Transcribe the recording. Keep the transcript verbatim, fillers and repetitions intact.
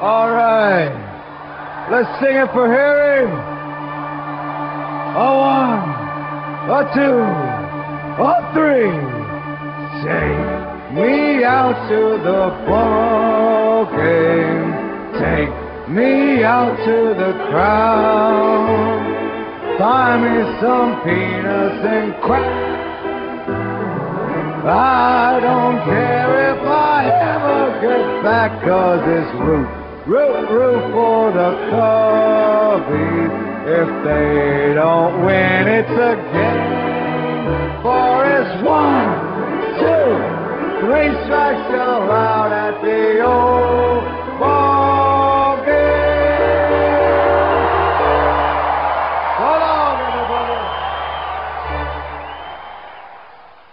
All right. Let's sing it for Harry. A one, a two, a three. Take me out to the ball game. Take me out to the crowd. Buy me some peanuts and crack. I don't care if I ever get back, 'cause it's root, root, root for the Cubbies. If they don't win, it's a game. For it's one, two, three strikes allowed at the old